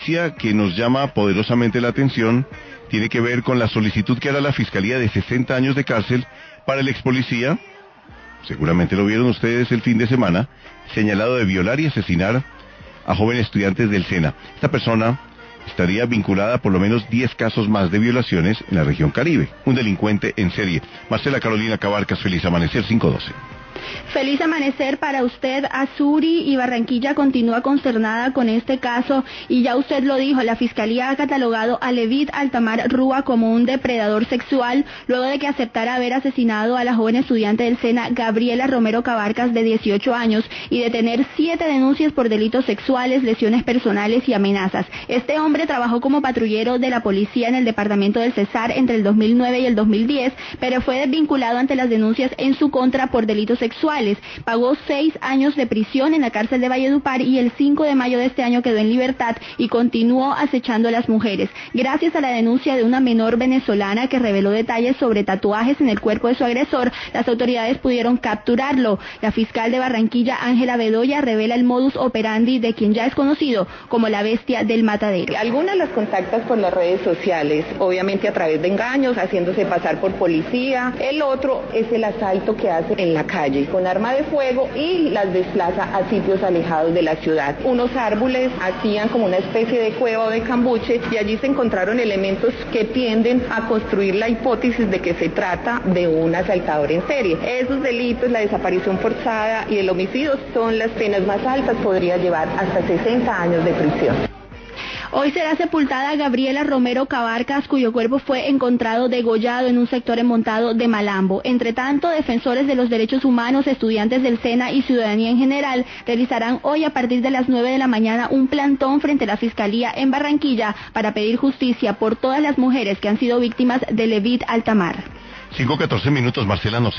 noticia que nos llama poderosamente la atención tiene que ver con la solicitud que hará la Fiscalía de 60 años de cárcel para el ex policía, seguramente lo vieron ustedes el fin de semana, señalado de violar y asesinar a jóvenes estudiantes del SENA. Esta persona estaría vinculada a por lo menos 10 casos más de violaciones en la región Caribe. Un delincuente en serie. Marcela Carolina Cabarcas, feliz amanecer, 5:12. Feliz amanecer para usted, Azuri, y Barranquilla continúa consternada con este caso, y ya usted lo dijo, la Fiscalía ha catalogado a Levid Altamar Rúa como un depredador sexual, luego de que aceptara haber asesinado a la joven estudiante del SENA, Gabriela Romero Cabarcas, de 18 años, y de tener 7 denuncias por delitos sexuales, lesiones personales y amenazas. Este hombre trabajó como patrullero de la policía en el departamento del Cesar entre el 2009 y el 2010, pero fue desvinculado ante las denuncias en su contra por delitos sexuales. Pagó 6 años de prisión en la cárcel de Valledupar y el 5 de mayo de este año quedó en libertad y continuó acechando a las mujeres. Gracias a la denuncia de una menor venezolana que reveló detalles sobre tatuajes en el cuerpo de su agresor, las autoridades pudieron capturarlo. La fiscal de Barranquilla, Ángela Bedoya, revela el modus operandi de quien ya es conocido como la bestia del matadero. Algunas las contactas por las redes sociales, obviamente a través de engaños, haciéndose pasar por policía. El otro es el asalto que hace en la calle con arma de fuego y las desplaza a sitios alejados de la ciudad. Unos árboles hacían como una especie de cueva o de cambuche y allí se encontraron elementos que tienden a construir la hipótesis de que se trata de un asaltador en serie. Esos delitos, la desaparición forzada y el homicidio, son las penas más altas, podría llevar hasta 60 años de prisión. Hoy será sepultada Gabriela Romero Cabarcas, cuyo cuerpo fue encontrado degollado en un sector montado de Malambo. Entre tanto, defensores de los derechos humanos, estudiantes del SENA y ciudadanía en general realizarán hoy a partir de las 9 de la mañana un plantón frente a la Fiscalía en Barranquilla para pedir justicia por todas las mujeres que han sido víctimas de Levid Altamar. 5:14, Marcela.